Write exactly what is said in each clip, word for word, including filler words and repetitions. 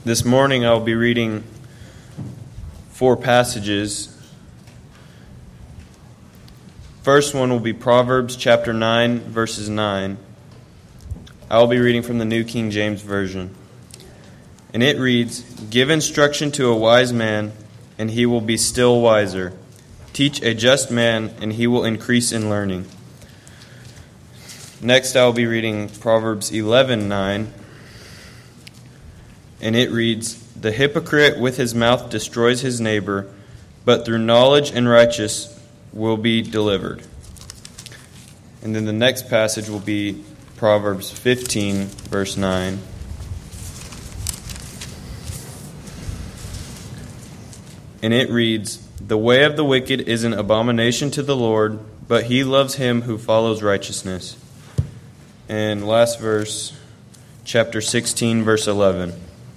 This morning I'll be reading four passages. First one will be Proverbs chapter nine, verses nine. I will be reading from the New King James Version. And it reads, "Give instruction to a wise man, and he will be still wiser. Teach a just man, and he will increase in learning." Next I will be reading Proverbs eleven nine. And it reads, "The hypocrite with his mouth destroys his neighbor, but through knowledge and righteousness will be delivered." And then the next passage will be Proverbs fifteen, verse nine. And it reads, "The way of the wicked is an abomination to the Lord, but he loves him who follows righteousness." And last verse, chapter sixteen, verse eleven.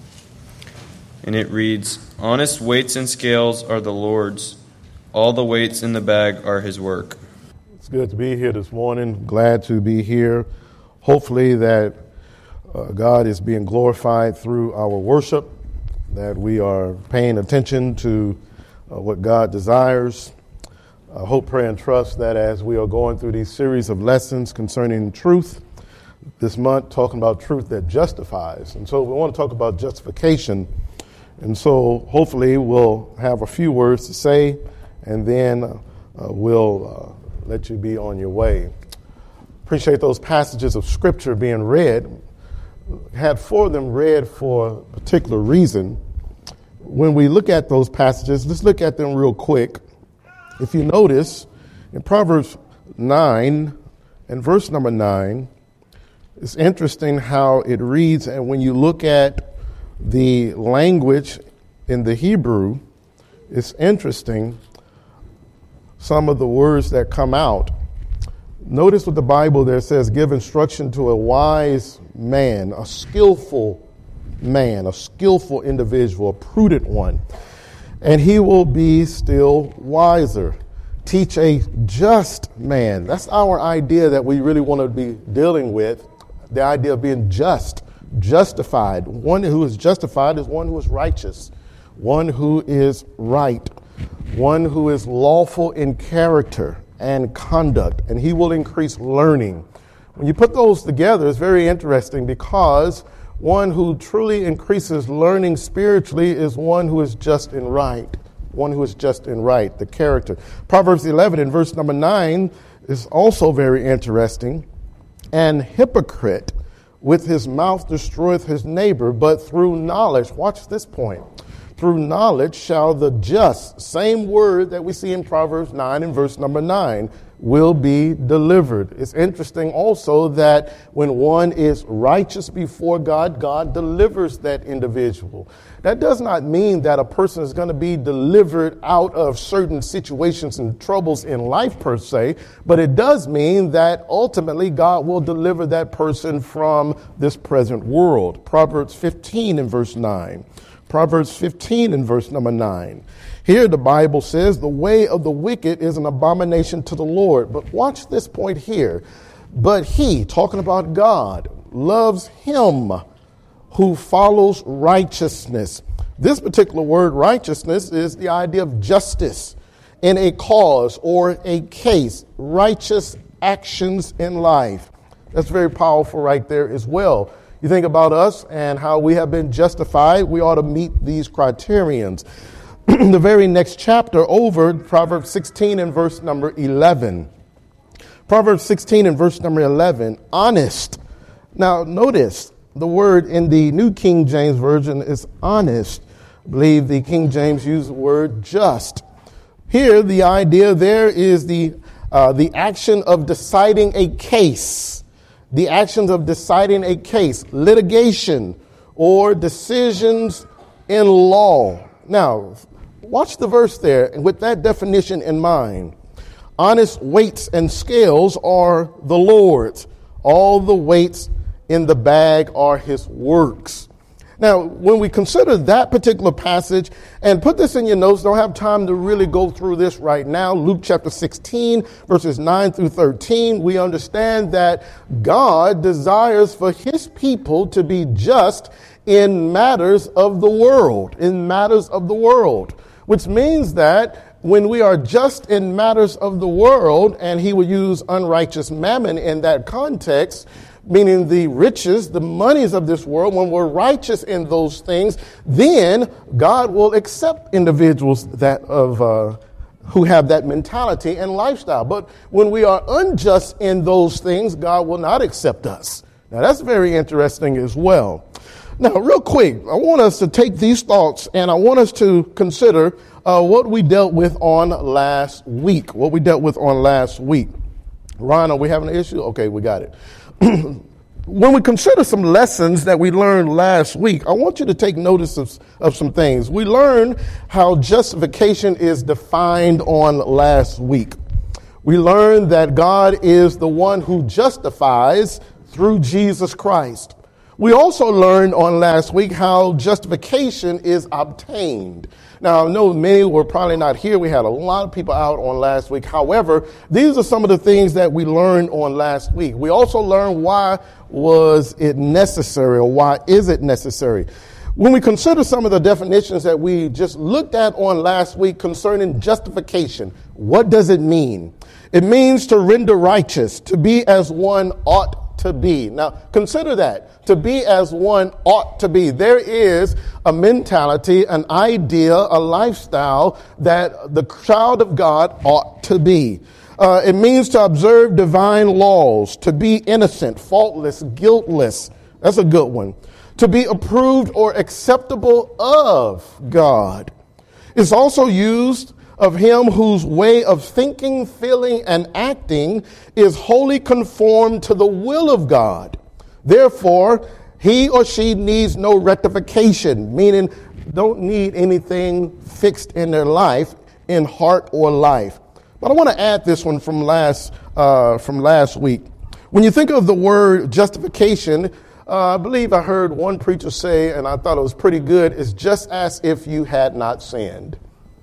And it reads, "Honest weights and scales are the Lord's. All the weights in the bag are his work." It's good to be here this morning. Glad to be here. Hopefully that uh, God is being glorified through our worship, that we are paying attention to uh, what God desires. I hope, pray, and trust that as we are going through these series of lessons concerning truth, this month talking about truth that justifies. And so we want to talk about justification. And so hopefully we'll have a few words to say, and then uh, we'll uh, let you be on your way. Appreciate those passages of Scripture being read. Had four of them read for a particular reason. When we look at those passages, let's look at them real quick. If you notice, in Proverbs nine and verse number nine, it's interesting how it reads, and when you look at the language in the Hebrew, it's interesting, some of the words that come out. Notice what the Bible there says, "Give instruction to a wise man, a skillful man, a skillful individual, a prudent one, and he will be still wiser. Teach a just man." That's our idea that we really want to be dealing with, the idea of being just. Justified. One who is justified is one who is righteous, one who is right, one who is lawful in character and conduct, and he will increase learning. When you put those together, it's very interesting because one who truly increases learning spiritually is one who is just and right, one who is just and right, the character. Proverbs eleven in verse number nine is also very interesting. "And hypocrite with his mouth destroyeth his neighbor, but through knowledge," watch this point, "through knowledge shall the just," same word that we see in Proverbs nine and verse number nine, "will be delivered." It's interesting also that when one is righteous before God, God delivers that individual. That does not mean that a person is going to be delivered out of certain situations and troubles in life per se, but it does mean that ultimately God will deliver that person from this present world. Proverbs fifteen in verse nine. Proverbs fifteen in verse number nine. Here the Bible says, "The way of the wicked is an abomination to the Lord." But watch this point here. "But he," talking about God, "loves him who follows righteousness." This particular word, righteousness, is the idea of justice in a cause or a case, righteous actions in life. That's very powerful right there as well. You think about us and how we have been justified, we ought to meet these criterions. The very next chapter over, Proverbs sixteen and verse number eleven. Proverbs sixteen and verse number eleven, honest. Now notice, the word in the New King James Version is honest. I believe the King James used the word just. Here, the idea there is the uh, the action of deciding a case. The actions of deciding a case, litigation, or decisions in law. Now, watch the verse there, and with that definition in mind. Honest weights and scales are the Lord's. All the weights in the bag are his works. Now, when we consider that particular passage, and put this in your notes, don't have time to really go through this right now. Luke chapter sixteen, verses nine through thirteen, we understand that God desires for his people to be just in matters of the world, in matters of the world, which means that when we are just in matters of the world, and he would use unrighteous mammon in that context, meaning the riches, the monies of this world, when we're righteous in those things, then God will accept individuals that of uh, who have that mentality and lifestyle. But when we are unjust in those things, God will not accept us. Now, that's very interesting as well. Now, real quick, I want us to take these thoughts and I want us to consider uh, what we dealt with on last week. What we dealt with on last week. Ron, are we having an issue? Okay, we got it. When we consider some lessons that we learned last week, I want you to take notice of, of some things. We learned how justification is defined on last week. We learned that God is the one who justifies through Jesus Christ. We also learned on last week how justification is obtained. Now, I know many were probably not here. We had a lot of people out on last week. However, these are some of the things that we learned on last week. We also learned why was it necessary, or why is it necessary. When we consider some of the definitions that we just looked at on last week concerning justification, what does it mean? It means to render righteous, to be as one ought to be. Now, consider that. To be as one ought to be. There is a mentality, an idea, a lifestyle that the child of God ought to be. Uh, it means to observe divine laws, to be innocent, faultless, guiltless. That's a good one. To be approved or acceptable of God. It's also used of him whose way of thinking, feeling, and acting is wholly conformed to the will of God. Therefore, he or she needs no rectification, meaning don't need anything fixed in their life, in heart or life. But I want to add this one from last uh, from last week. When you think of the word justification, uh, I believe I heard one preacher say, and I thought it was pretty good, it's just as if you had not sinned.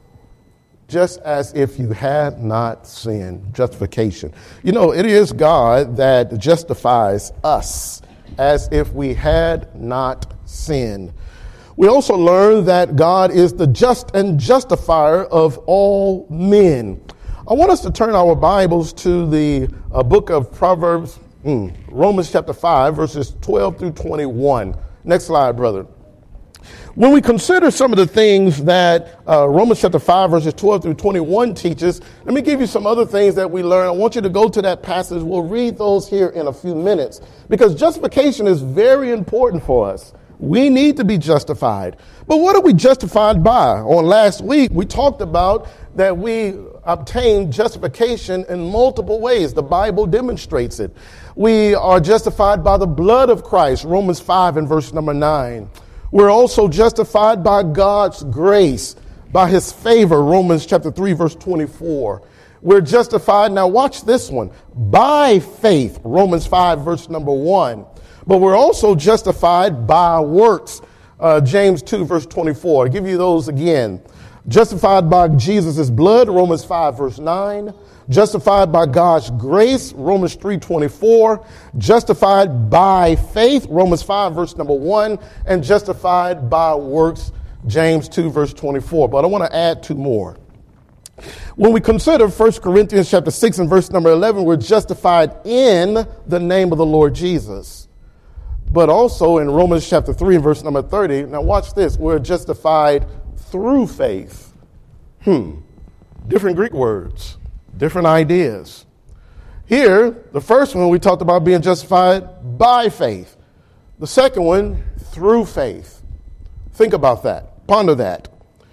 Just as if you had not sinned. Justification. You know, it is God that justifies us as if we had not sinned. We also learn that God is the just and justifier of all men. I want us to turn our Bibles to the uh, book of Proverbs, mm, Romans chapter five, verses twelve through twenty-one. Next slide, brother. When we consider some of the things that uh, Romans chapter five, verses twelve through twenty-one teaches, let me give you some other things that we learn. I want you to go to that passage. We'll read those here in a few minutes because justification is very important for us. We need to be justified. But what are we justified by? On last week, we talked about that we obtain justification in multiple ways. The Bible demonstrates it. We are justified by the blood of Christ, Romans five and verse number nine. We're also justified by God's grace, by his favor, Romans chapter three, verse twenty-four. We're justified, now watch this one, by faith, Romans five, verse number one. But we're also justified by works, uh, James two, verse twenty-four. I'll give you those again. Justified by Jesus' blood, Romans five, verse nine. Justified by God's grace, Romans three twenty-four. Justified by faith, Romans five, verse number one. And justified by works, James two, verse twenty-four. But I want to add two more. When we consider First Corinthians chapter six and verse number eleven, we're justified in the name of the Lord Jesus. But also in Romans chapter three and verse number thirty, now watch this, we're justified through faith. Hmm. Different Greek words, different ideas. Here, the first one we talked about being justified by faith. The second one, through faith. Think about that. Ponder that.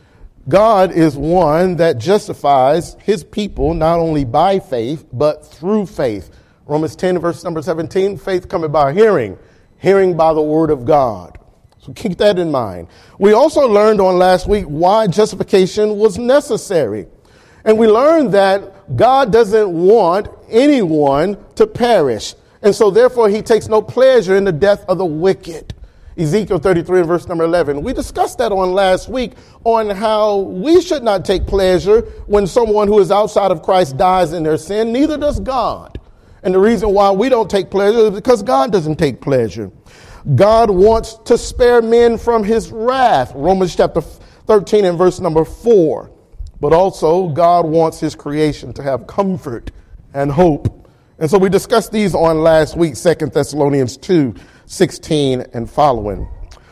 God is one that justifies his people not only by faith, but through faith. Romans ten, verse number seventeen, faith coming by hearing, hearing by the word of God. So keep that in mind. We also learned on last week why justification was necessary. And we learned that God doesn't want anyone to perish. And so therefore he takes no pleasure in the death of the wicked. Ezekiel thirty-three and verse number eleven. We discussed that on last week on how we should not take pleasure when someone who is outside of Christ dies in their sin. Neither does God. And the reason why we don't take pleasure is because God doesn't take pleasure. God wants to spare men from his wrath, Romans chapter thirteen and verse number four. But also God wants his creation to have comfort and hope. And so we discussed these on last week, Second Thessalonians two, sixteen and following.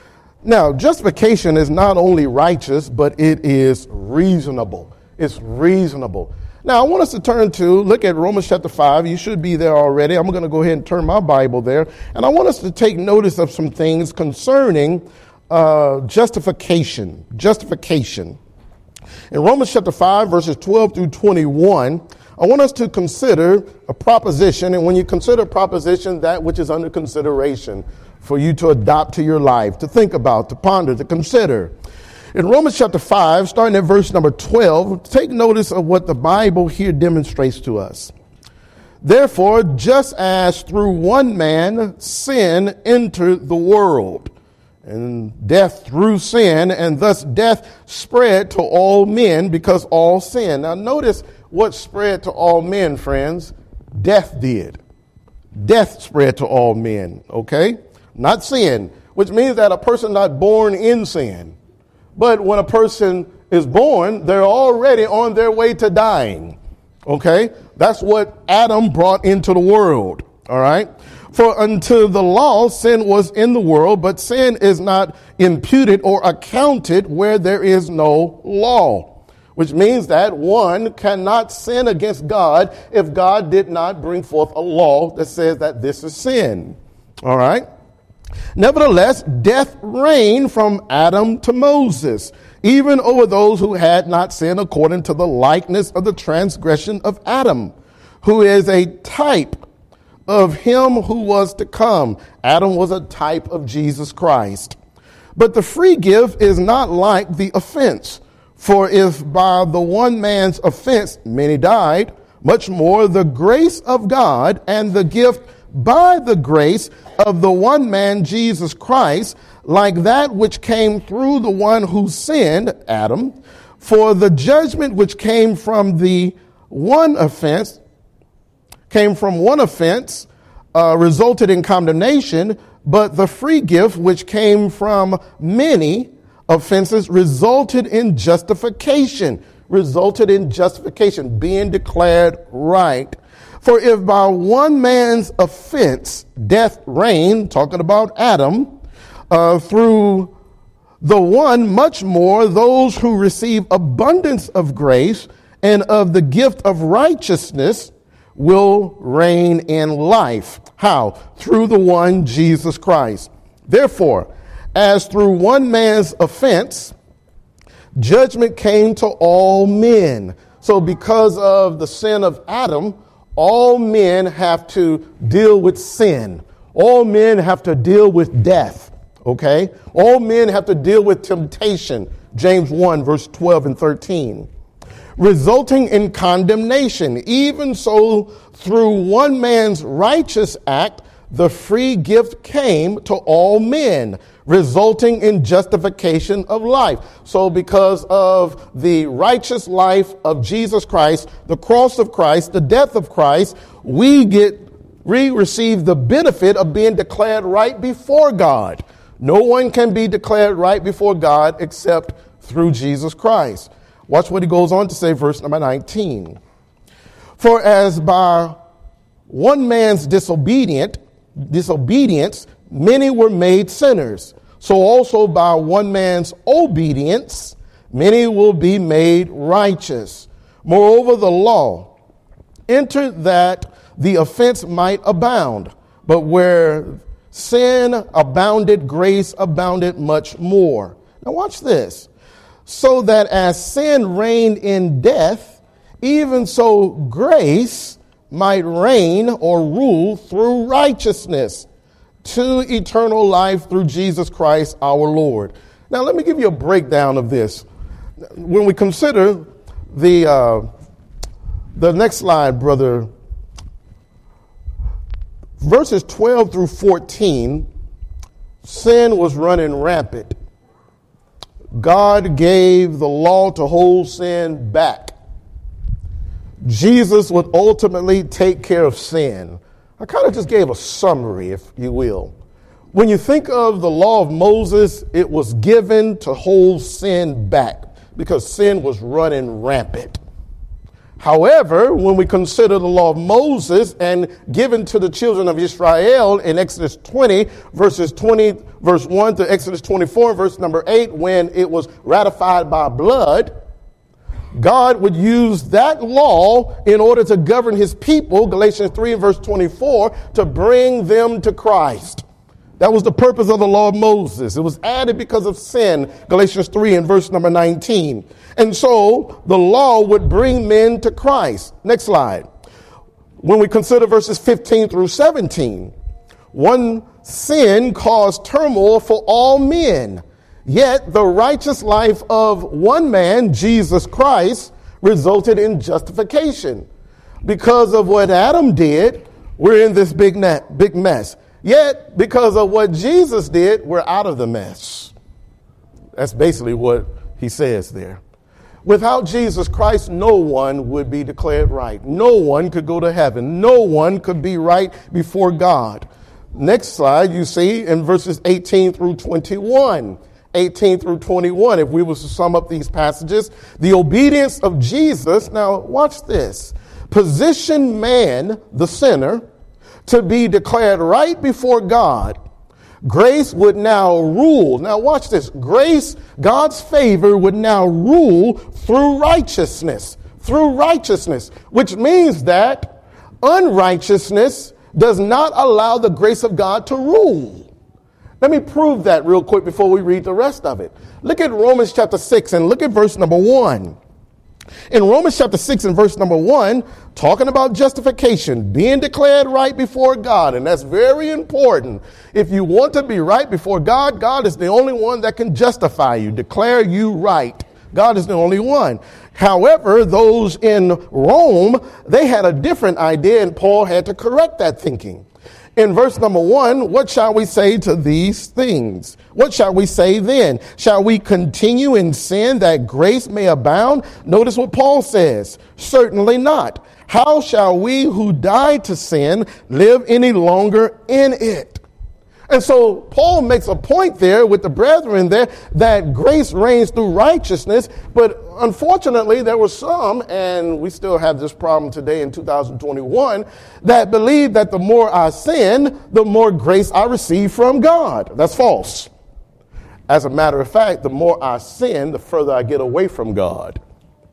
Now, justification is not only righteous, but it is reasonable. It's reasonable. Now, I want us to turn to, look at Romans chapter five. You should be there already. I'm going to go ahead and turn my Bible there. And I want us to take notice of some things concerning uh, justification. Justification. In Romans chapter five, verses twelve through twenty-one, I want us to consider a proposition. And when you consider a proposition, that which is under consideration for you to adopt to your life, to think about, to ponder, to consider. In Romans chapter five, starting at verse number twelve, take notice of what the Bible here demonstrates to us. Therefore, just as through one man sin entered the world, and death through sin, and thus death spread to all men because all sin. Now notice what spread to all men, friends. Death did. Death spread to all men, okay? Not sin, which means that a person not born in sin. But when a person is born, they're already on their way to dying. Okay? That's what Adam brought into the world. All right? For until the law, sin was in the world, but sin is not imputed or accounted where there is no law. Which means that one cannot sin against God if God did not bring forth a law that says that this is sin. All right? Nevertheless, death reigned from Adam to Moses, even over those who had not sinned according to the likeness of the transgression of Adam, who is a type of him who was to come. Adam was a type of Jesus Christ. But the free gift is not like the offense. For if by the one man's offense many died, much more the grace of God and the gift by the grace of the one man, Jesus Christ, like that which came through the one who sinned, Adam, for the judgment which came from the one offense, came from one offense, uh, resulted in condemnation, but the free gift which came from many offenses resulted in justification, resulted in justification, being declared right. For if by one man's offense death reigned, talking about Adam, uh, through the one, much more those who receive abundance of grace and of the gift of righteousness will reign in life. How? Through the one, Jesus Christ. Therefore, as through one man's offense, judgment came to all men. So because of the sin of Adam, all men have to deal with sin. All men have to deal with death. Okay? All men have to deal with temptation. James one, verse twelve and thirteen. Resulting in condemnation. Even so, through one man's righteous act, the free gift came to all men, resulting in justification of life. So because of the righteous life of Jesus Christ, the cross of Christ, the death of Christ, we get, we receive the benefit of being declared right before God. No one can be declared right before God except through Jesus Christ. Watch what he goes on to say, verse number nineteen. For as by one man's disobedient, disobedience, many were made sinners, so also by one man's obedience, many will be made righteous. Moreover, the law entered that the offense might abound, but where sin abounded, grace abounded much more. Now watch this. So that as sin reigned in death, even so grace might reign or rule through righteousness to eternal life through Jesus Christ our Lord. Now let me give you a breakdown of this. When we consider the uh, the next slide, brother, verses twelve through fourteen, sin was running rampant. God gave the law to hold sin back. Jesus would ultimately take care of sin. I kind of just gave a summary, if you will. When you think of the law of Moses, it was given to hold sin back because sin was running rampant. However, when we consider the law of Moses and given to the children of Israel in Exodus twenty, verses twenty, verse one to Exodus twenty-four, verse number eight, when it was ratified by blood, God would use that law in order to govern his people, Galatians three and verse twenty-four, to bring them to Christ. That was the purpose of the law of Moses. It was added because of sin, Galatians three and verse number nineteen. And so the law would bring men to Christ. Next slide. When we consider verses fifteen through seventeen, one sin caused turmoil for all men. Yet the righteous life of one man, Jesus Christ, resulted in justification. Because of what Adam did, we're in this big, net, big mess. Yet, because of what Jesus did, we're out of the mess. That's basically what he says there. Without Jesus Christ, no one would be declared right. No one could go to heaven. No one could be right before God. Next slide, you see in verses eighteen through twenty-one. eighteen through twenty-one, if we were to sum up these passages, the obedience of Jesus, now watch this, position man, the sinner, to be declared right before God. Grace would now rule. Now watch this. Grace, God's favor would now rule through righteousness. Through righteousness, which means that unrighteousness does not allow the grace of God to rule. Let me prove that real quick before we read the rest of it. Look at Romans chapter six and look at verse number one. In Romans chapter six and verse number one, talking about justification, being declared right before God, and that's very important. If you want to be right before God, God is the only one that can justify you, declare you right. God is the only one. However, those in Rome, they had a different idea, and Paul had to correct that thinking. In verse number one, what shall we say to these things? What shall we say then? Shall we continue in sin that grace may abound? Notice what Paul says. Certainly not. How shall we who died to sin live any longer in it? And so Paul makes a point there with the brethren there that grace reigns through righteousness. But unfortunately, there were some, and we still have this problem today in two thousand twenty-one, that believe that the more I sin, the more grace I receive from God. That's false. As a matter of fact, the more I sin, the further I get away from God.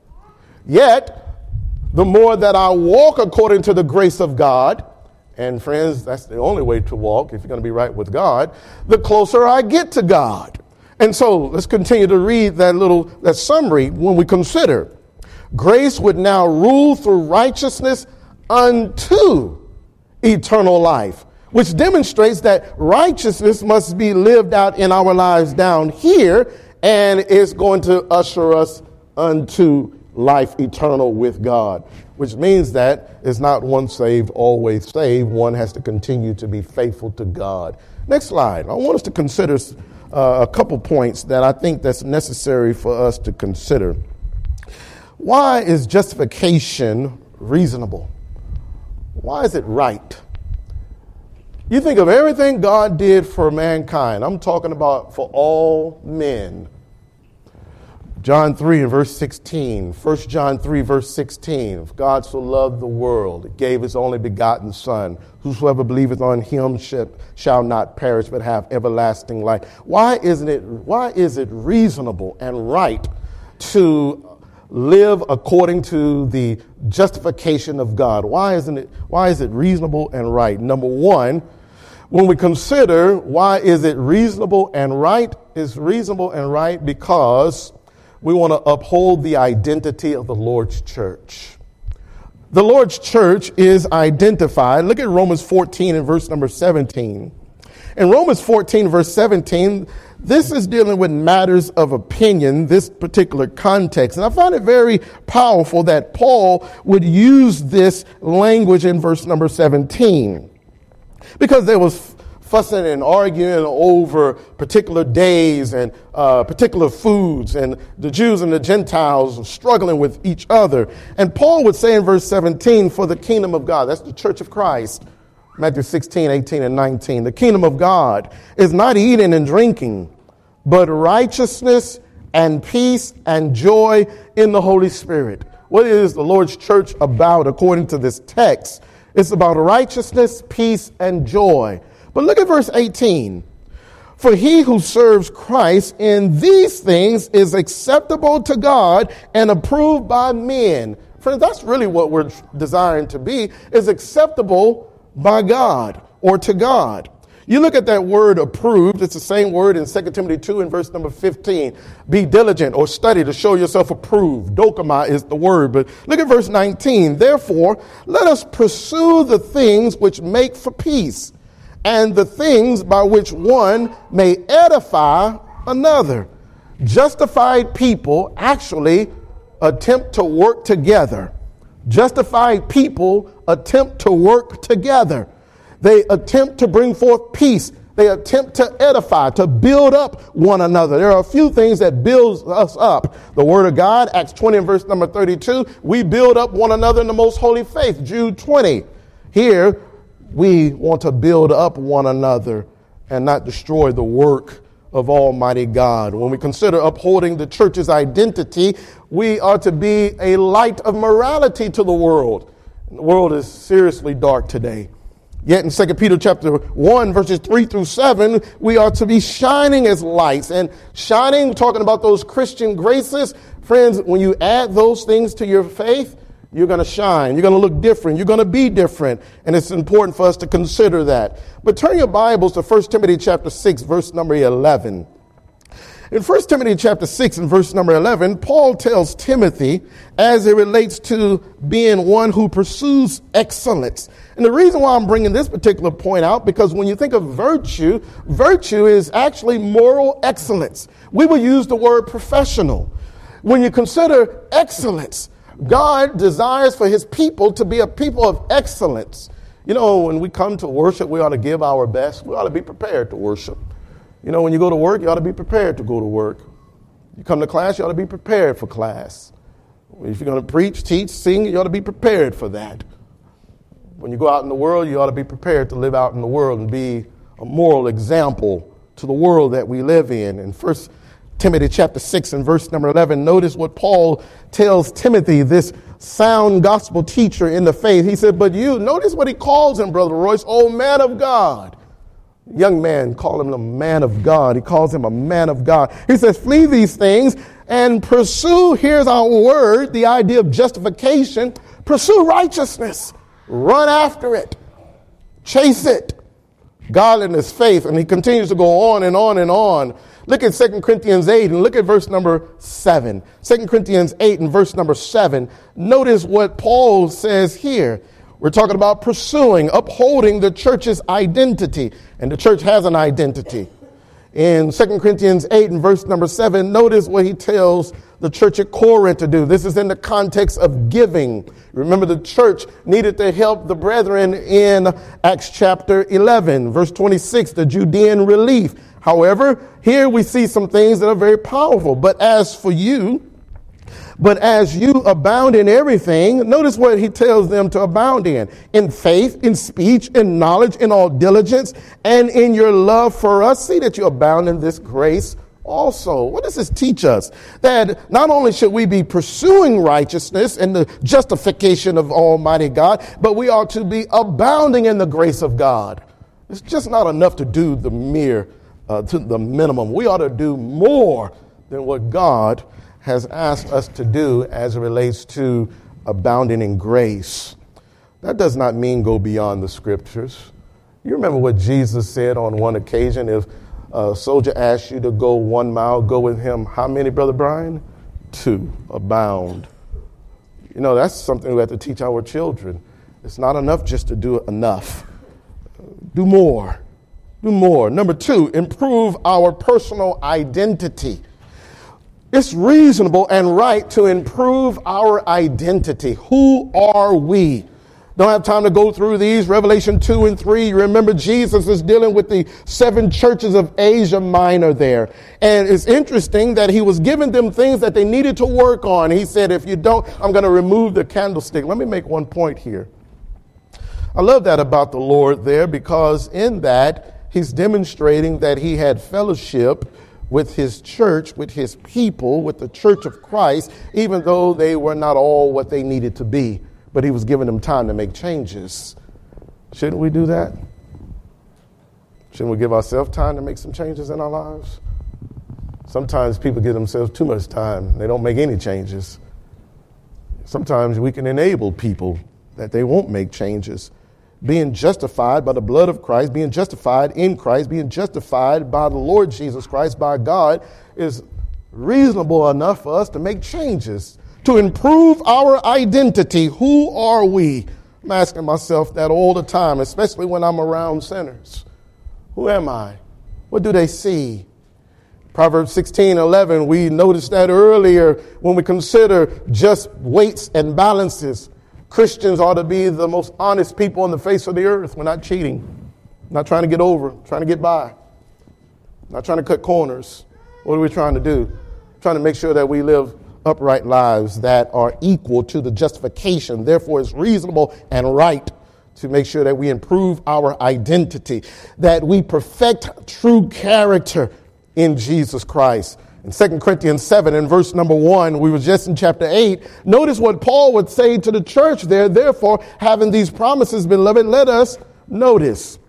Yet, the more that I walk according to the grace of God, and friends, that's the only way to walk if you're going to be right with God, the closer I get to God. And so let's continue to read that little that summary when we consider. Grace would now rule through righteousness unto eternal life, which demonstrates that righteousness must be lived out in our lives down here, and is going to usher us unto life eternal with God, which means that it's not once saved, always saved. One has to continue to be faithful to God. Next slide. I want us to consider uh, a couple points that I think that's necessary for us to consider. Why is justification reasonable? Why is it right? You think of everything God did for mankind. I'm talking about for all men. John three and verse sixteen, First John three verse sixteen, if God so loved the world, it gave his only begotten Son, whosoever believeth on him shall, shall not perish but have everlasting life. Why isn't it, why is it reasonable and right to live according to the justification of God? Why isn't it, why is it reasonable and right? Number one, when we consider why is it reasonable and right, it's reasonable and right because we want to uphold the identity of the Lord's church. The Lord's church is identified. Look at Romans fourteen and verse number seventeen. In Romans fourteen, verse seventeen, this is dealing with matters of opinion, this particular context. And I find it very powerful that Paul would use this language in verse number seventeen. Because there was fussing and arguing over particular days and uh, particular foods, and the Jews and the Gentiles struggling with each other. And Paul would say in verse seventeen, for the kingdom of God, that's the church of Christ, Matthew sixteen, eighteen, and nineteen. The kingdom of God is not eating and drinking, but righteousness and peace and joy in the Holy Spirit. What is the Lord's church about according to this text? It's about righteousness, peace, and joy. But look at verse eighteen. For he who serves Christ in these things is acceptable to God and approved by men. Friends, that's really what we're desiring to be, is acceptable by God or to God. You look at that word approved, it's the same word in Second Timothy two and verse number fifteen. Be diligent or study to show yourself approved. Dokima is the word, but look at verse nineteen. Therefore, let us pursue the things which make for peace, and the things by which one may edify another. Justified people actually attempt to work together. Justified people attempt to work together. They attempt to bring forth peace. They attempt to edify, to build up one another. There are a few things that builds us up. The word of God, Acts twenty and verse number thirty-two, we build up one another in the most holy faith. Jude twenty. Here, we want to build up one another and not destroy the work of Almighty God. When we consider upholding the church's identity, we are to be a light of morality to the world. The world is seriously dark today. Yet in Second Peter chapter one, verses three through seven, we are to be shining as lights. And shining, talking about those Christian graces, friends, when you add those things to your faith, you're going to shine. You're going to look different. You're going to be different. And it's important for us to consider that. But turn your Bibles to First Timothy chapter six, verse number eleven. In First Timothy chapter six and verse number eleven, Paul tells Timothy as it relates to being one who pursues excellence. And the reason why I'm bringing this particular point out, because when you think of virtue, virtue is actually moral excellence. We will use the word professional. When you consider excellence, God desires for his people to be a people of excellence. You know, when we come to worship, we ought to give our best. We ought to be prepared to worship. You know, when you go to work, you ought to be prepared to go to work. You come to class, you ought to be prepared for class. If you're going to preach, teach, sing, you ought to be prepared for that. When you go out in the world, you ought to be prepared to live out in the world and be a moral example to the world that we live in. In First Timothy chapter six and verse number eleven, notice what Paul tells Timothy, this sound gospel teacher in the faith. He said, but you, notice what he calls him, Brother Royce, oh man of God. Young man, call him a man of God. He calls him a man of God. He says, flee these things and pursue, here's our word, the idea of justification, pursue righteousness. Run after it. Chase it. Godliness, faith. And he continues to go on and on and on. Look at Second Corinthians eight and look at verse number seven. Second Corinthians eight and verse number seven. Notice what Paul says here. We're talking about pursuing, upholding the church's identity. And the church has an identity. In Second Corinthians eight and verse number seven, notice what he tells the church at Corinth to do. This is in the context of giving. Remember, the church needed to help the brethren in Acts chapter eleven, verse twenty-six, the Judean relief. However, here we see some things that are very powerful. But as for you, But as you abound in everything, notice what he tells them to abound in. In faith, in speech, in knowledge, in all diligence, and in your love for us. See that you abound in this grace also. What does this teach us? That not only should we be pursuing righteousness and the justification of Almighty God, but we are to be abounding in the grace of God. It's just not enough to do the mere, uh, to the minimum. We ought to do more than what God has asked us to do as it relates to abounding in grace. That does not mean go beyond the scriptures. You remember what Jesus said on one occasion, if a soldier asks you to go one mile, go with him. How many, Brother Brian? Two. Abound. You know, that's something we have to teach our children. It's not enough just to do enough. Do more. Do more. Number two, improve our personal identity. It's reasonable and right to improve our identity. Who are we? Don't have time to go through these. Revelation two and three. Remember, Jesus is dealing with the seven churches of Asia Minor there. And it's interesting that he was giving them things that they needed to work on. He said, if you don't, I'm going to remove the candlestick. Let me make one point here. I love that about the Lord there, because in that he's demonstrating that he had fellowship with his church, with his people, with the church of Christ, even though they were not all what they needed to be. But he was giving them time to make changes. Shouldn't we do that? Shouldn't we give ourselves time to make some changes in our lives? Sometimes people give themselves too much time. They don't make any changes. Sometimes we can enable people that they won't make changes. Being justified by the blood of Christ, being justified in Christ, being justified by the Lord Jesus Christ, by God, is reasonable enough for us to make changes, to improve our identity. Who are we? I'm asking myself that all the time, especially when I'm around sinners. Who am I? What do they see? Proverbs sixteen eleven, we noticed that earlier when we consider just weights and balances. Christians ought to be the most honest people on the face of the earth. We're not cheating, not trying to get over, trying to get by, not trying to cut corners. What are we trying to do? Trying to make sure that we live upright lives that are equal to the justification. Therefore, it's reasonable and right to make sure that we improve our identity, that we perfect true character in Jesus Christ. In Second Corinthians seven and verse number one, we were just in chapter eight. Notice what Paul would say to the church there. Therefore, having these promises, beloved, let us notice.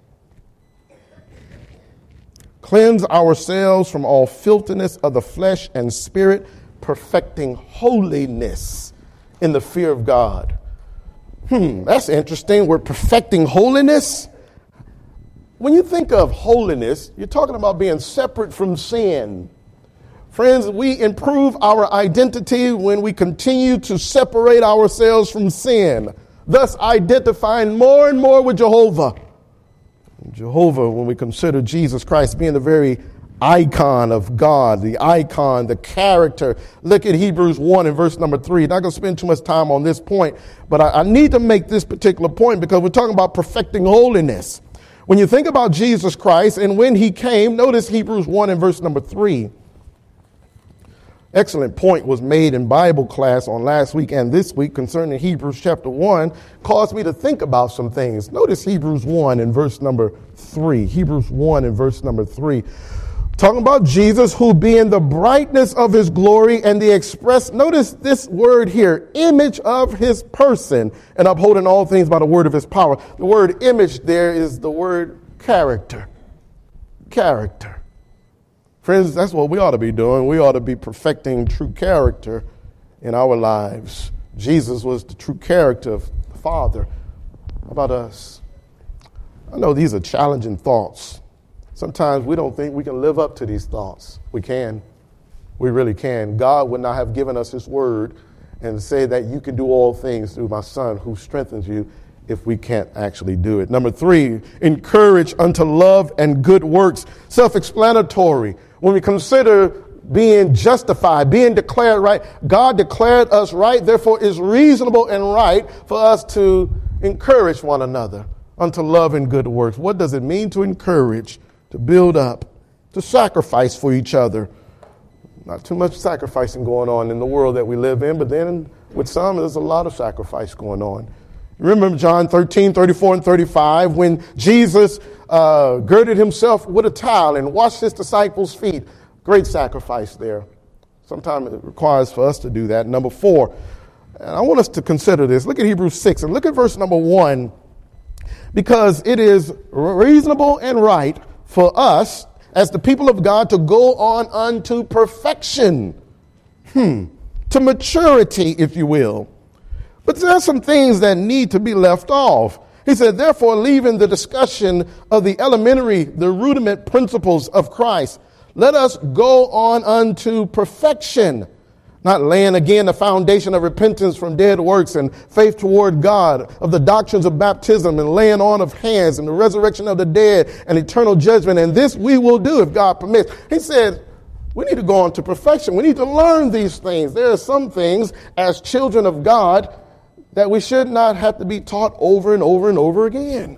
Cleanse ourselves from all filthiness of the flesh and spirit, perfecting holiness in the fear of God. Hmm, that's interesting. We're perfecting holiness. When you think of holiness, you're talking about being separate from sin. Friends, we improve our identity when we continue to separate ourselves from sin, thus identifying more and more with Jehovah. Jehovah, when we consider Jesus Christ being the very icon of God, the icon, the character. Look at Hebrews one and verse number three. Not going to spend too much time on this point, but I, I need to make this particular point because we're talking about perfecting holiness. When you think about Jesus Christ and when he came, notice Hebrews one and verse number three. Excellent point was made in Bible class on last week and this week concerning Hebrews chapter one, caused me to think about some things. Notice Hebrews one and verse number three. Hebrews one and verse number three. Talking about Jesus, who being the brightness of his glory and the express, notice this word here, image of his person, and upholding all things by the word of his power. The word image there is the word character. Character. Friends, that's what we ought to be doing. We ought to be perfecting true character in our lives. Jesus was the true character of the Father. How about us? I know these are challenging thoughts. Sometimes we don't think we can live up to these thoughts. We can. We really can. God would not have given us his word and say that you can do all things through my son who strengthens you if we can't actually do it. Number three, encourage unto love and good works. Self-explanatory. When we consider being justified, being declared right, God declared us right. Therefore, it's reasonable and right for us to encourage one another unto love and good works. What does it mean to encourage? To build up, to sacrifice for each other. Not too much sacrificing going on in the world that we live in, but then with some, there's a lot of sacrifice going on. Remember John thirteen, thirty-four, and thirty-five, when Jesus uh, girded himself with a towel and washed his disciples' feet. Great sacrifice there. Sometimes it requires for us to do that. Number four, and I want us to consider this. Look at Hebrews six and look at verse number one, because it is reasonable and right for us as the people of God to go on unto perfection, hmm, to maturity, if you will. But there are some things that need to be left off. He said, therefore, leaving the discussion of the elementary, the rudiment principles of Christ, let us go on unto perfection, not laying again the foundation of repentance from dead works and faith toward God, of the doctrines of baptism and laying on of hands and the resurrection of the dead and eternal judgment. And this we will do if God permits. He said, we need to go on to perfection. We need to learn these things. There are some things as children of God that we should not have to be taught over and over and over again.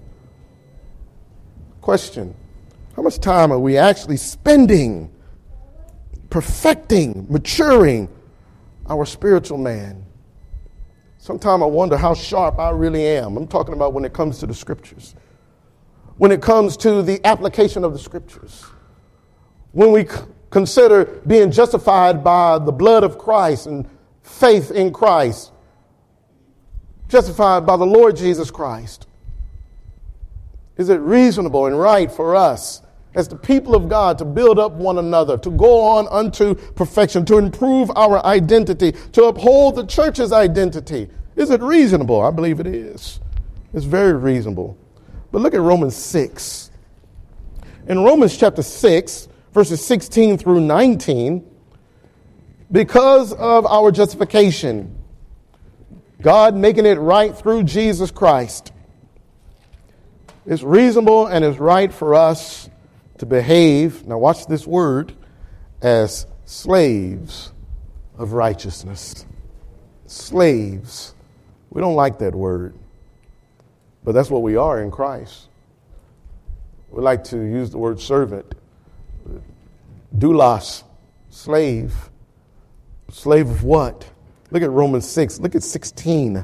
Question, how much time are we actually spending perfecting, maturing our spiritual man? Sometimes I wonder how sharp I really am. I'm talking about when it comes to the scriptures, when it comes to the application of the scriptures, when we c- consider being justified by the blood of Christ and faith in Christ, justified by the Lord Jesus Christ. Is it reasonable and right for us as the people of God to build up one another, to go on unto perfection, to improve our identity, to uphold the church's identity? Is it reasonable? I believe it is. It's very reasonable. But look at Romans six. In Romans chapter six, verses sixteen through nineteen, because of our justification, God making it right through Jesus Christ, it's reasonable and it's right for us to behave, now watch this word, as slaves of righteousness. Slaves. We don't like that word, but that's what we are in Christ. We like to use the word servant. Doulos, slave. Slave of what? Look at Romans six. Look at sixteen.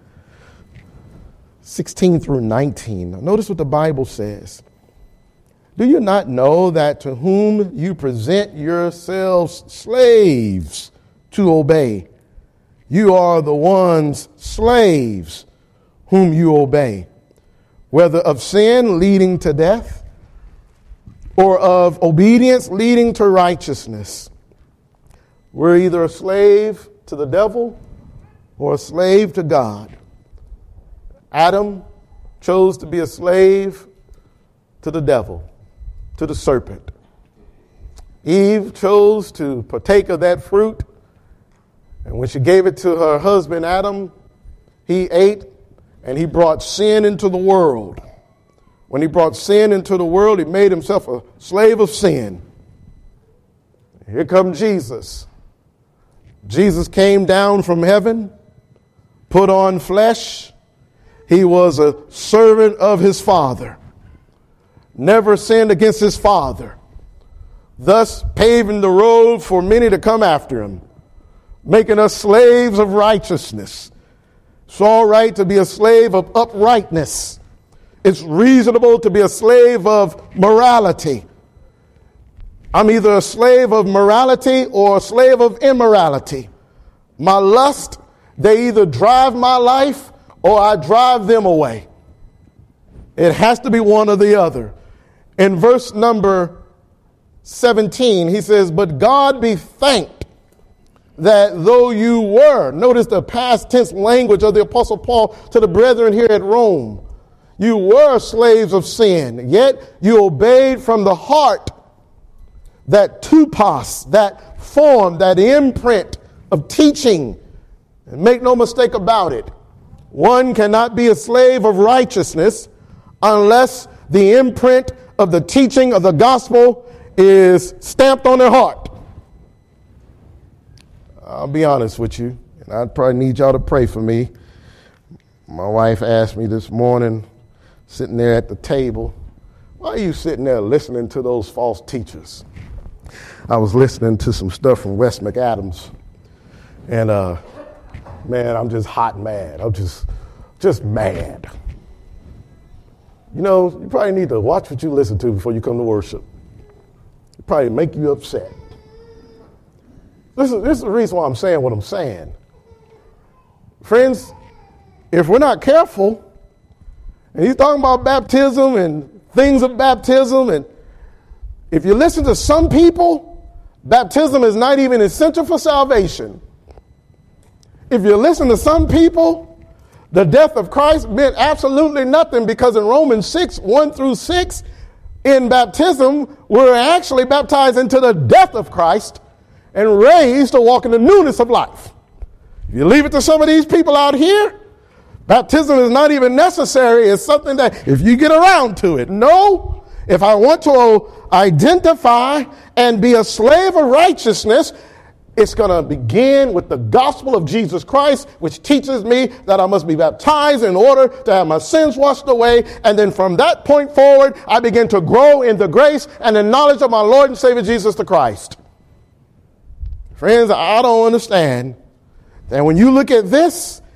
sixteen through nineteen. Notice what the Bible says. Do you not know that to whom you present yourselves slaves to obey, you are the ones slaves whom you obey, whether of sin leading to death or of obedience leading to righteousness? We're either a slave to the devil or a slave to God. Adam chose to be a slave to the devil, to the serpent. Eve chose to partake of that fruit, and when she gave it to her husband Adam, he ate and he brought sin into the world. When he brought sin into the world, he made himself a slave of sin. Here comes Jesus. Jesus came down from heaven, put on flesh. He was a servant of his Father, never sinned against his Father, thus paving the road for many to come after him, making us slaves of righteousness. It's all right to be a slave of uprightness. It's reasonable to be a slave of morality. I'm either a slave of morality or a slave of immorality. My lust, they either drive my life or I drive them away. It has to be one or the other. In verse number seventeen, he says, but God be thanked that though you were, notice the past tense language of the Apostle Paul to the brethren here at Rome, you were slaves of sin, yet you obeyed from the heart that tupos, that form, that imprint of teaching. And make no mistake about it, one cannot be a slave of righteousness unless the imprint of the teaching of the gospel is stamped on their heart. I'll be honest with you, and I probably need y'all to pray for me. My wife asked me this morning, sitting there at the table, why are you sitting there listening to those false teachers? I was listening to some stuff from Wes McAdams, and uh, man, I'm just hot and mad. I'm just, just mad. You know, you probably need to watch what you listen to before you come to worship. It probably make you upset. This is, this is the reason why I'm saying what I'm saying. Friends, if we're not careful, and he's talking about baptism and things of baptism, and if you listen to some people, baptism is not even essential for salvation. If you listen to some people, the death of Christ meant absolutely nothing, because in Romans six, one through six, in baptism, we're actually baptized into the death of Christ and raised to walk in the newness of life. If you leave it to some of these people out here, baptism is not even necessary. It's something that if you get around to it. No, if I want to identify and be a slave of righteousness, it's going to begin with the gospel of Jesus Christ, which teaches me that I must be baptized in order to have my sins washed away. And then from that point forward, I begin to grow in the grace and the knowledge of my Lord and Savior Jesus the Christ. Friends, I don't understand that when you look at this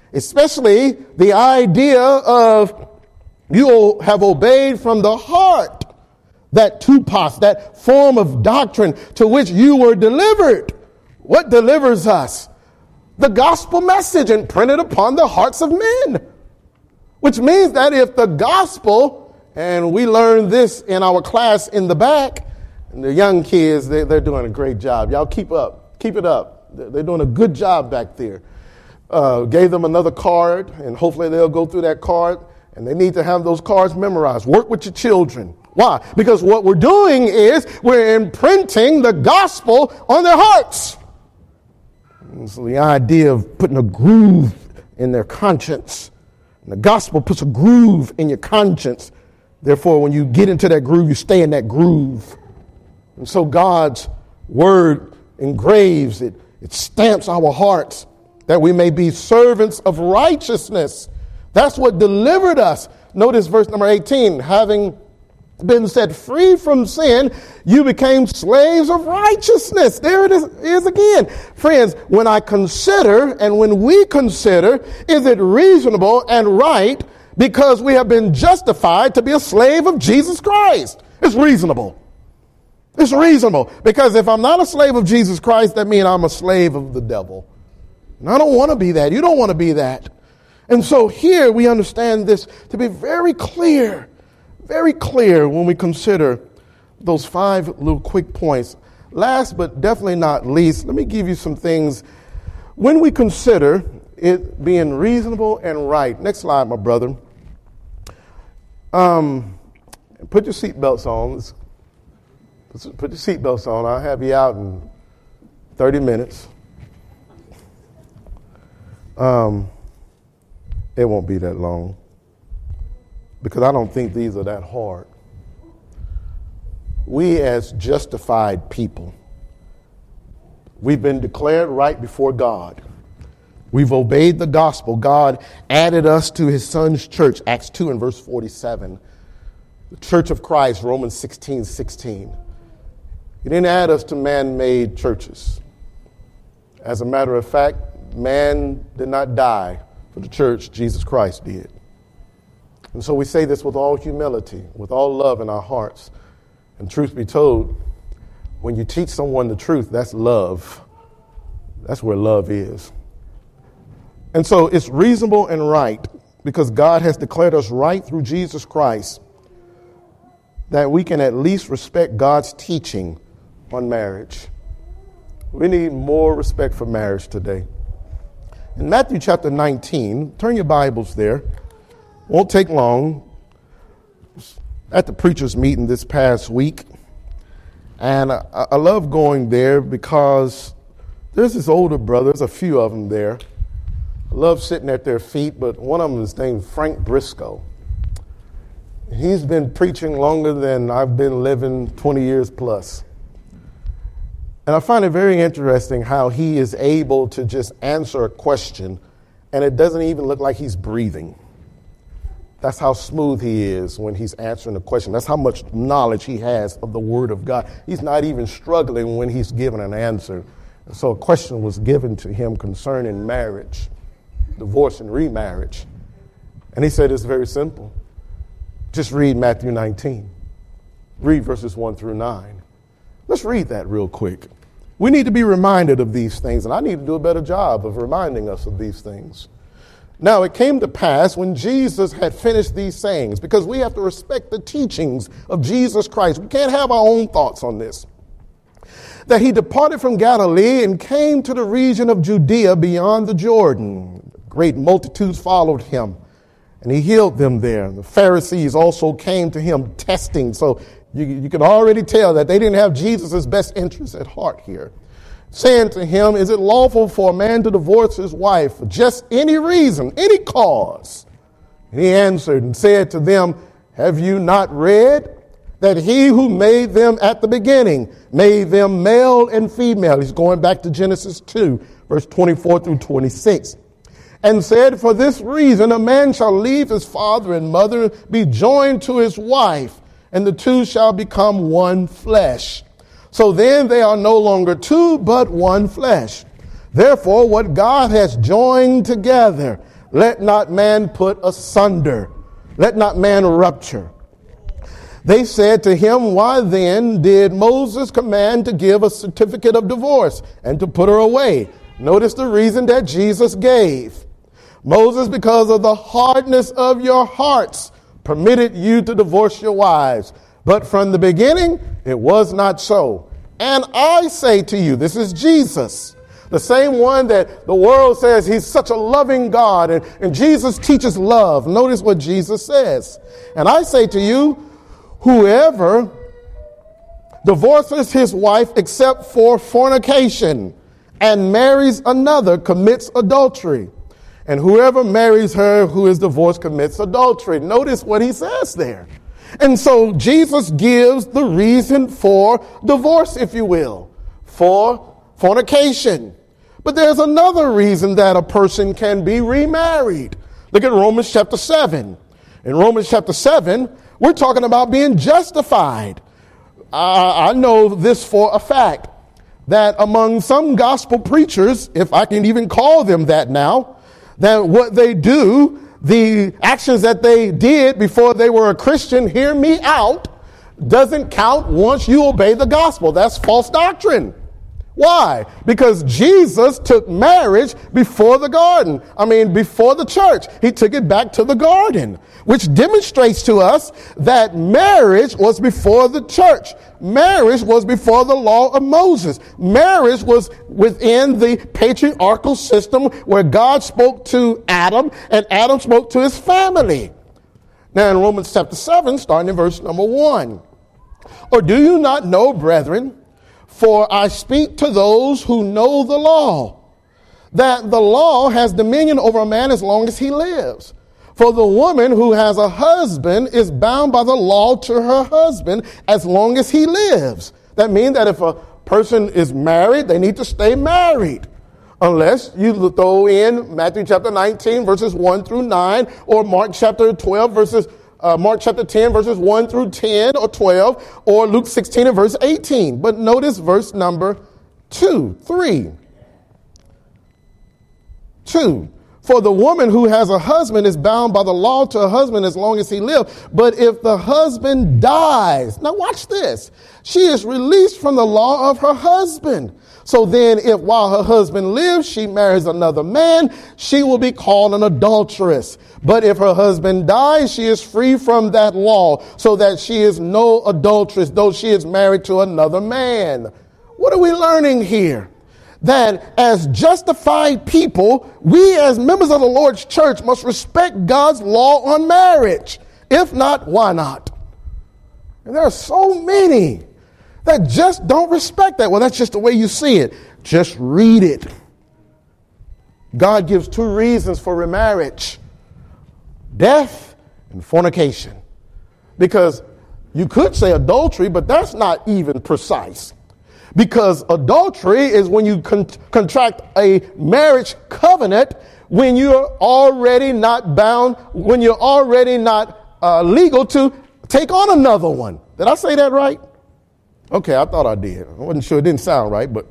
especially the idea of you have obeyed from the heart that tupos, that form of doctrine to which you were delivered. What delivers us? The gospel message imprinted upon the hearts of men. Which means that if the gospel, and we learned this in our class in the back, and the young kids, they, they're doing a great job. Y'all keep up. Keep it up. They're doing a good job back there. Uh, gave them another card, and hopefully they'll go through that card, and they need to have those cards memorized. Work with your children. Why? Because what we're doing is we're imprinting the gospel on their hearts. And so the idea of putting a groove in their conscience. And the gospel puts a groove in your conscience. Therefore, when you get into that groove, you stay in that groove. And so God's word engraves it. It stamps our hearts that we may be servants of righteousness. That's what delivered us. Notice verse number eighteen. Having been set free from sin, you became slaves of righteousness. There it is, is again. Friends, when I consider and when we consider, is it reasonable and right because we have been justified to be a slave of Jesus Christ? It's reasonable. It's reasonable because if I'm not a slave of Jesus Christ, that means I'm a slave of the devil. And I don't want to be that. You don't want to be that. And so here we understand this to be very clear. Very clear when we consider those five little quick points. Last but definitely not least, let me give you some things. When we consider it being reasonable and right. Next slide, my brother. Um, put your seatbelts on. Put your seatbelts on. I'll have you out in thirty minutes. Um, it won't be that long. Because I don't think these are that hard. We as justified people, we've been declared right before God. We've obeyed the gospel. God added us to his son's church, Acts two and verse forty-seven. The church of Christ, Romans sixteen sixteen. He didn't add us to man-made churches. As a matter of fact, man did not die for the church, Jesus Christ did. And so we say this with all humility, with all love in our hearts. And truth be told, when you teach someone the truth, that's love. That's where love is. And so it's reasonable and right because God has declared us right through Jesus Christ that we can at least respect God's teaching on marriage. We need more respect for marriage today. In Matthew chapter nineteen, turn your Bibles there. Won't take long. At the preacher's meeting this past week, and I, I love going there because there's this older brother, there's a few of them there. I love sitting at their feet, but one of them is named Frank Briscoe. He's been preaching longer than I've been living, twenty years plus. And I find it very interesting how he is able to just answer a question, and it doesn't even look like he's breathing. That's how smooth he is when he's answering a question. That's how much knowledge he has of the Word of God. He's not even struggling when he's given an answer. And so a question was given to him concerning marriage, divorce and remarriage. And he said it's very simple. Just read Matthew nineteen. Read verses one through nine. Let's read that real quick. We need to be reminded of these things, and I need to do a better job of reminding us of these things. Now, it came to pass when Jesus had finished these sayings, because we have to respect the teachings of Jesus Christ. We can't have our own thoughts on this. That he departed from Galilee and came to the region of Judea beyond the Jordan. Great multitudes followed him, and he healed them there. The Pharisees also came to him testing. So you, you can already tell that they didn't have Jesus' best interests at heart here. Saying to him, is it lawful for a man to divorce his wife for just any reason, any cause? And he answered and said to them, have you not read that he who made them at the beginning made them male and female? He's going back to Genesis two, verse twenty-four through twenty-six. And said, for this reason, a man shall leave his father and mother, be joined to his wife, and the two shall become one flesh. So then they are no longer two, but one flesh. Therefore, what God has joined together, Let not man put asunder. Let not man rupture. They said to him, why then did Moses command to give a certificate of divorce and to put her away? Notice the reason that Jesus gave. Moses, because of the hardness of your hearts, permitted you to divorce your wives. But from the beginning, it was not so. And I say to you, this is Jesus, the same one that the world says he's such a loving God, and, and Jesus teaches love. Notice what Jesus says. And I say to you, whoever divorces his wife except for fornication and marries another commits adultery. And whoever marries her who is divorced commits adultery. Notice what he says there. And so Jesus gives the reason for divorce, if you will, for fornication. But there's another reason that a person can be remarried. Look at Romans chapter seven. In Romans chapter seven, we're talking about being justified. I, I know this for a fact, that among some gospel preachers, if I can even call them that now, that what they do, the actions that they did before they were a Christian, hear me out, doesn't count once you obey the gospel. That's false doctrine. Why? Because Jesus took marriage before the garden. I mean, before the church. He took it back to the garden, which demonstrates to us that marriage was before the church. Marriage was before the law of Moses. Marriage was within the patriarchal system where God spoke to Adam and Adam spoke to his family. Now in Romans chapter seven, starting in verse number one. Or do you not know, brethren, for I speak to those who know the law, that the law has dominion over a man as long as he lives. For the woman who has a husband is bound by the law to her husband as long as he lives. That means that if a person is married, they need to stay married. Unless you throw in Matthew chapter nineteen, verses one through nine, or Mark chapter twelve, verses Uh, Mark chapter ten, verses one through ten or twelve, or Luke sixteen and verse eighteen. But notice verse number two, three. Two. For the woman who has a husband is bound by the law to her husband as long as he lives. But if the husband dies, now watch this, she is released from the law of her husband. So then if while her husband lives, she marries another man, she will be called an adulteress. But if her husband dies, she is free from that law, so that she is no adulteress, though she is married to another man. What are we learning here? That as justified people, we as members of the Lord's church must respect God's law on marriage. If not, why not? And there are so many that just don't respect that. Well, that's just the way you see it. Just read it. God gives two reasons for remarriage: death and fornication. Because you could say adultery, but that's not even precise. Because adultery is when you con- contract a marriage covenant when you're already not bound, when you're already not uh, legal to take on another one. Did I say that right? Okay, I thought I did. I wasn't sure. It didn't sound right, but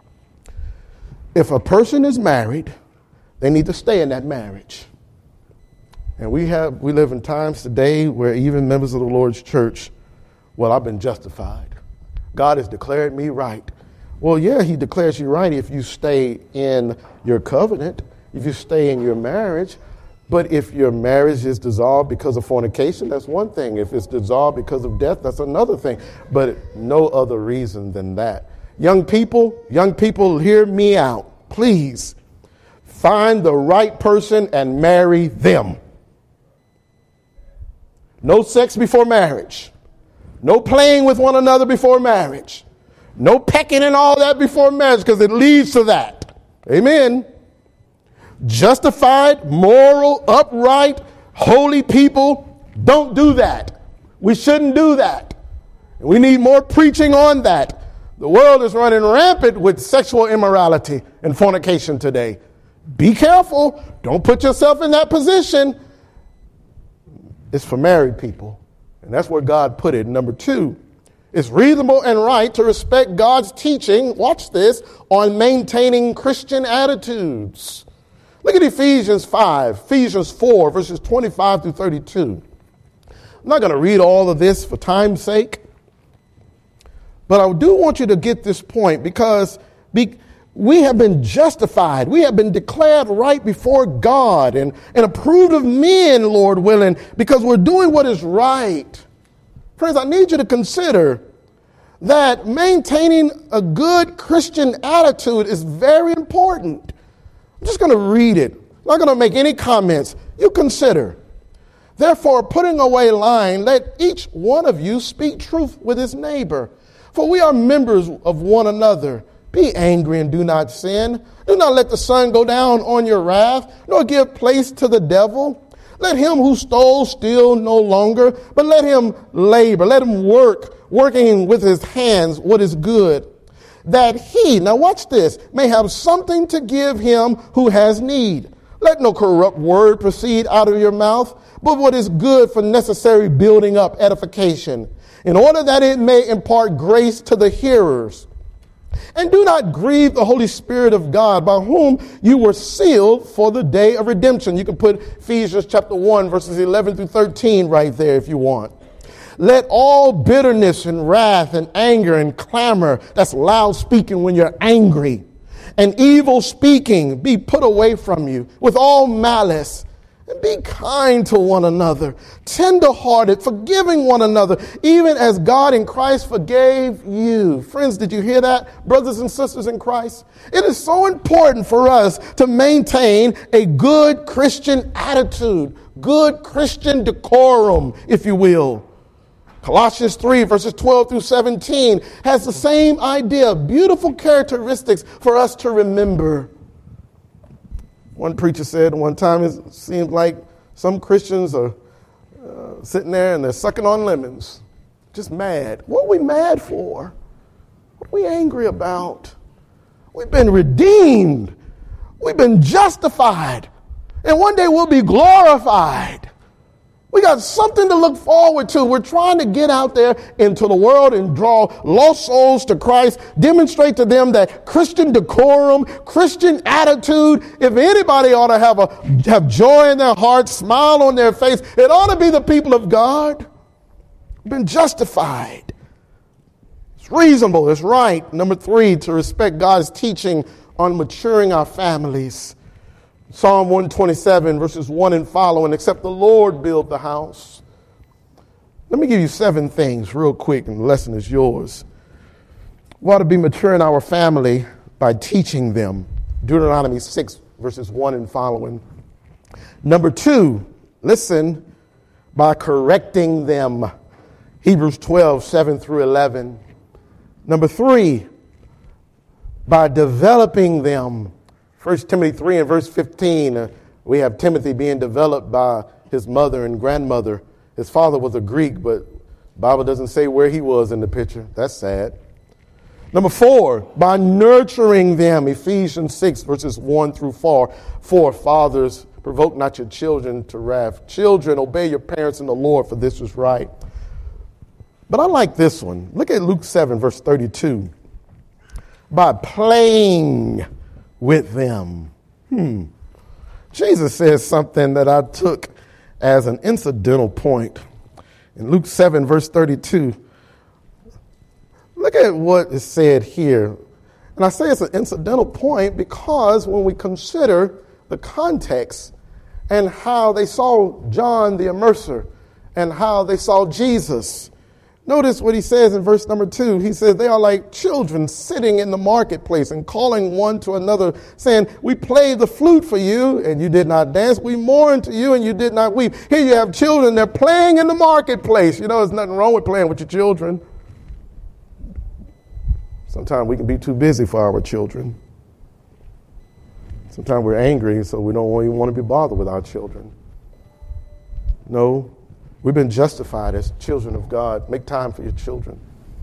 if a person is married, they need to stay in that marriage. And we have we live in times today where even members of the Lord's church, well, I've been justified. God has declared me right. Well, yeah, he declares you right if you stay in your covenant, if you stay in your marriage. But if your marriage is dissolved because of fornication, that's one thing. If it's dissolved because of death, that's another thing. But no other reason than that. Young people, young people, hear me out. Please find the right person and marry them. No sex before marriage. No playing with one another before marriage. No pecking and all that before marriage, because it leads to that. Amen. Justified, moral, upright, holy people don't do that. We shouldn't do that. We need more preaching on that. The world is running rampant with sexual immorality and fornication today. Be careful. Don't put yourself in that position. It's for married people. And that's where God put it. Number two, it's reasonable and right to respect God's teaching, watch this, on maintaining Christian attitudes. Look at Ephesians five, Ephesians four, verses twenty-five through thirty-two. I'm not going to read all of this for time's sake, but I do want you to get this point because be, we have been justified. We have been declared right before God and, and approved of men, Lord willing, because we're doing what is right. Friends, I need you to consider that maintaining a good Christian attitude is very important. I'm just going to read it. I'm not going to make any comments. You consider. Therefore, putting away lying, let each one of you speak truth with his neighbor. For we are members of one another. Be angry and do not sin. Do not let the sun go down on your wrath, nor give place to the devil. Let him who stole steal no longer, but let him labor. Let him work, working with his hands what is good, that he, now watch this, may have something to give him who has need. Let no corrupt word proceed out of your mouth, but what is good for necessary building up, edification, in order that it may impart grace to the hearers. And do not grieve the Holy Spirit of God, by whom you were sealed for the day of redemption. You can put Ephesians chapter one, verses eleven through thirteen right there if you want. Let all bitterness and wrath and anger and clamor, that's loud speaking when you're angry, and evil speaking be put away from you with all malice. And be kind to one another, tender-hearted, forgiving one another, even as God in Christ forgave you. Friends, did you hear that? Brothers and sisters in Christ, it is so important for us to maintain a good Christian attitude, good Christian decorum, if you will. Colossians three, verses twelve through seventeen has the same idea, beautiful characteristics for us to remember. One preacher said one time, it seems like some Christians are uh, sitting there and they're sucking on lemons, just mad. What are we mad for? What are we angry about? We've been redeemed. We've been justified. And one day we'll be glorified. We got something to look forward to. We're trying to get out there into the world and draw lost souls to Christ, demonstrate to them that Christian decorum, Christian attitude. If anybody ought to have a have joy in their heart, smile on their face, it ought to be the people of God. We've been justified. It's reasonable. It's right. Number three, to respect God's teaching on maturing our families. Psalm one twenty-seven, verses one and following, except the Lord build the house. Let me give you seven things real quick, and the lesson is yours. We ought to be maturing our family by teaching them. Deuteronomy six, verses one and following. Number two, listen, by correcting them. Hebrews twelve, seven through eleven. Number three, by developing them. First Timothy three and verse fifteen, uh, we have Timothy being developed by his mother and grandmother. His father was a Greek, but the Bible doesn't say where he was in the picture. That's sad. Number four, by nurturing them. Ephesians six, verses one through four. Four, fathers, provoke not your children to wrath. Children, obey your parents in the Lord, for this is right. But I like this one. Look at Luke seven, verse thirty-two. By playing with them. Hmm. Jesus says something that I took as an incidental point. In Luke seven, verse thirty-two, look at what is said here. And I say it's an incidental point because when we consider the context and how they saw John the Immerser and how they saw Jesus, notice what he says in verse number two. He says, they are like children sitting in the marketplace and calling one to another, saying, we played the flute for you and you did not dance. We mourned to you and you did not weep. Here you have children, they're playing in the marketplace. You know, there's nothing wrong with playing with your children. Sometimes we can be too busy for our children. Sometimes we're angry, so we don't even want to be bothered with our children. No. We've been justified as children of God. Make time for your children.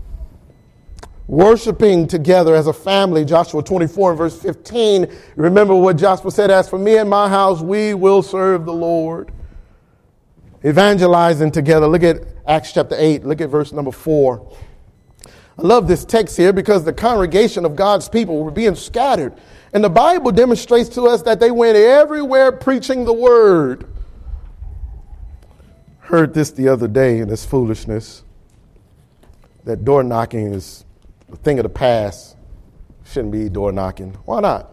Worshiping together as a family, Joshua twenty-four and verse fifteen. Remember what Joshua said, as for me and my house, we will serve the Lord. Evangelizing together. Look at Acts chapter eight. Look at verse number four. I love this text here because the congregation of God's people were being scattered. And the Bible demonstrates to us that they went everywhere preaching the word. Heard this the other day in this foolishness, that door knocking is a thing of the past. Shouldn't be door knocking. Why not?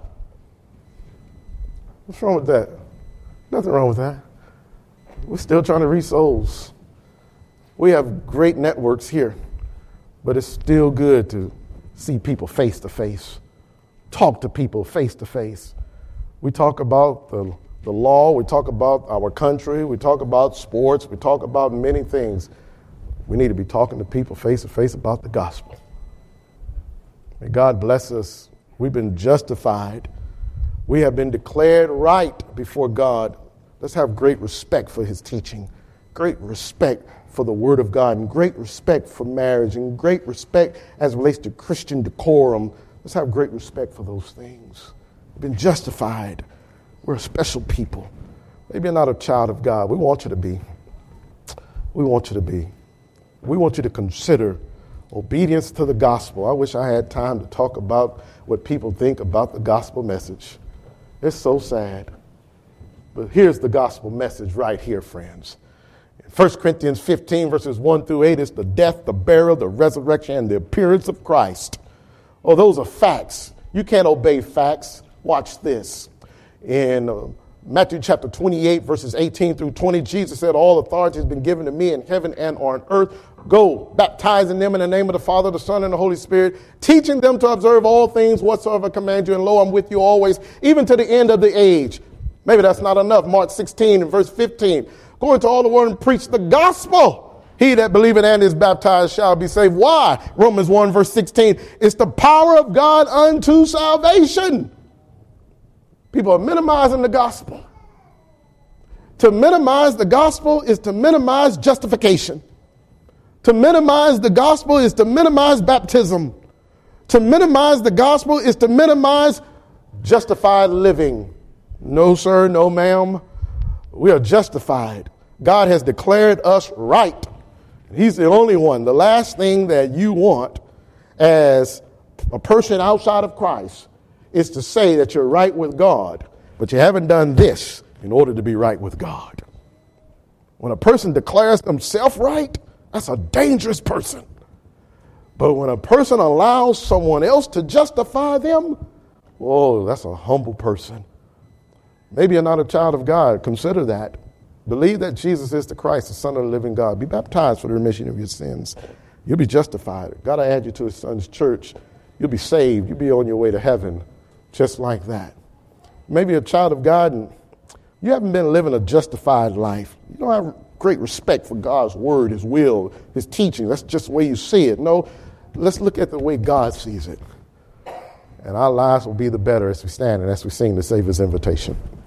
What's wrong with that? Nothing wrong with that. We're still trying to reach souls. We have great networks here, but it's still good to see people face to face, talk to people face to face. We talk about the, the law, we talk about our country, we talk about sports, we talk about many things. We need to be talking to people face to face about the gospel. May God bless us. We've been justified. We have been declared right before God. Let's have great respect for his teaching, great respect for the word of God, and great respect for marriage, and great respect as it relates to Christian decorum. Let's have great respect for those things. We've been justified. We're a special people. Maybe you're not a child of God. We want you to be. We want you to be. We want you to consider obedience to the gospel. I wish I had time to talk about what people think about the gospel message. It's so sad. But here's the gospel message right here, friends. First Corinthians fifteen, verses one through eight, is the death, the burial, the resurrection, and the appearance of Christ. Oh, those are facts. You can't obey facts. Watch this. In uh, Matthew chapter twenty-eight, verses eighteen through twenty, Jesus said, all authority has been given to me in heaven and on earth. Go, baptizing them in the name of the Father, the Son, and the Holy Spirit, teaching them to observe all things whatsoever I command you. And lo, I'm with you always, even to the end of the age. Maybe that's not enough. Mark sixteen and verse fifteen. Go into all the world and preach the gospel. He that believeth and is baptized shall be saved. Why? Romans one verse sixteen. It's the power of God unto salvation. People are minimizing the gospel. To minimize the gospel is to minimize justification. To minimize the gospel is to minimize baptism. To minimize the gospel is to minimize justified living. No, sir, no, ma'am. We are justified. God has declared us right. He's the only one. The last thing that you want as a person outside of Christ is to say that you're right with God, but you haven't done this in order to be right with God. When a person declares themselves right, that's a dangerous person. But when a person allows someone else to justify them, whoa, that's a humble person. Maybe you're not a child of God. Consider that. Believe that Jesus is the Christ, the Son of the living God. Be baptized for the remission of your sins. You'll be justified. God will add you to his son's church. You'll be saved. You'll be on your way to heaven just like that. Maybe you're a child of God and you haven't been living a justified life. You don't have great respect for God's word, his will, his teaching. That's just the way you see it. No, let's look at the way God sees it. And our lives will be the better as we stand and as we sing the Savior's invitation.